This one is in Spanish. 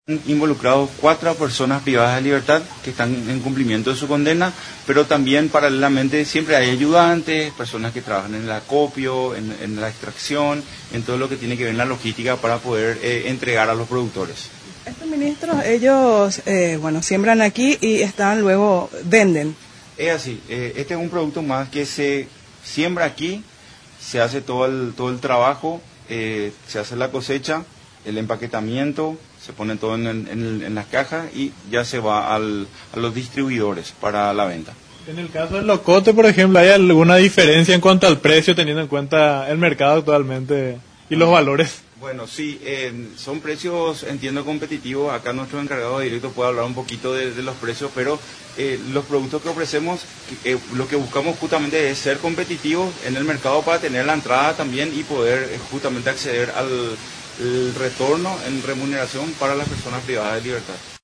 Involucrados 4 personas privadas de libertad que están en cumplimiento de su condena, pero también paralelamente siempre hay ayudantes, personas que trabajan en el acopio, en la extracción, en todo lo que tiene que ver en la logística para poder entregar a los productores. Estos ministros, ellos, siembran aquí y luego venden. Es así, este es un producto más que se siembra aquí, se hace todo el trabajo, se hace la cosecha, el empaquetamiento, se pone todo en las cajas y ya se va a los distribuidores para la venta. En el caso del locote, por ejemplo, ¿hay alguna diferencia en cuanto al precio teniendo en cuenta el mercado actualmente y los valores? Bueno, sí, son precios, entiendo, competitivos. Acá nuestro encargado de directo puede hablar un poquito de los precios, pero los productos que ofrecemos, lo que buscamos justamente es ser competitivos en el mercado para tener la entrada también y poder justamente acceder al retorno en remuneración para las personas privadas de libertad.